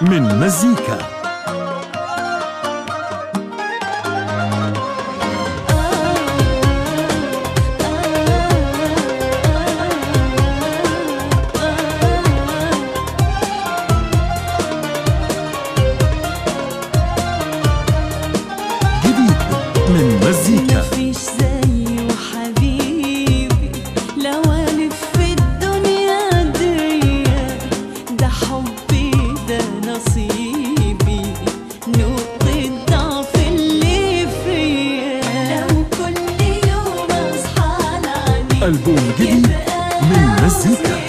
من مزيكا. جديد من مزيكا. مفيش زيه حبيبي لو ألف في الدنيا دي، ده حبي ده نصيبي، نقطة ضعف اللي فيا. لو كل يوم أصحى على ألبوم جديد من مزيكا.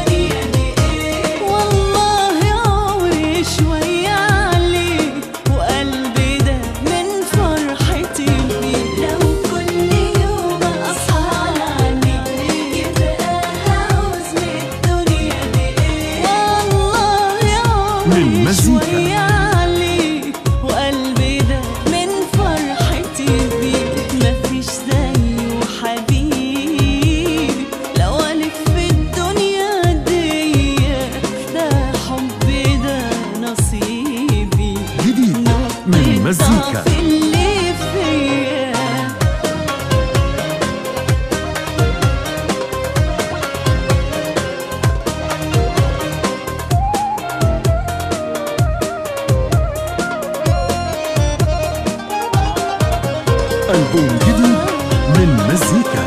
من مزيكا وقلبي ده من فرحتي بيك. مفيش زيه حبيبي لو ألف في الدنيا دي، ده حبي ده نصيبي، جديد من مزيكا. اللي فيا. ألبوم جديد من مزيكا.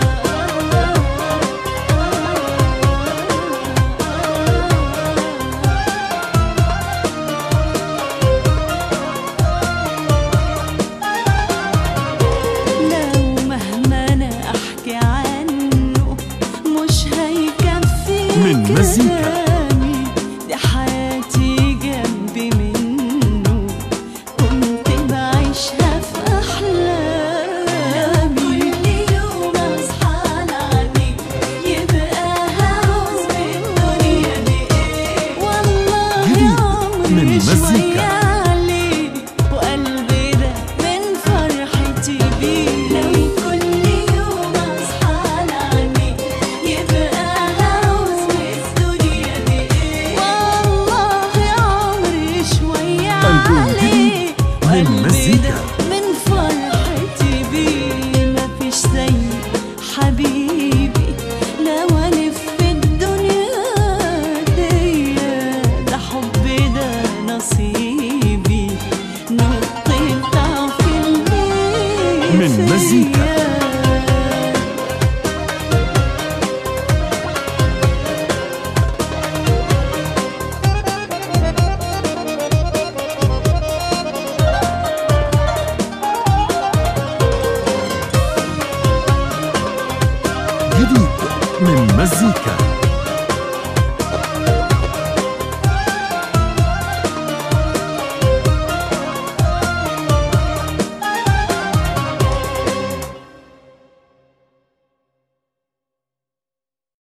لو مهما أنا أحكي عنه مش هيكفي من مزيكا. كلامي، دي حياتي جنبي منه كنت بعيشها في أحلامي. من مزيكا. وقلبي ده من فرحتي بيه. لو كل يوم أصحى على يبقى عاوز الدنيا بإيه. والله عمري شوية ألبوم جديد من مزيكا. من فرحتي بيه. مفيش زي حبيبي لو ألف في الدنيا دي، ده حبي ده نصيبي، نقطة ضعف اللي من مزيكا. جديد من مزيكا.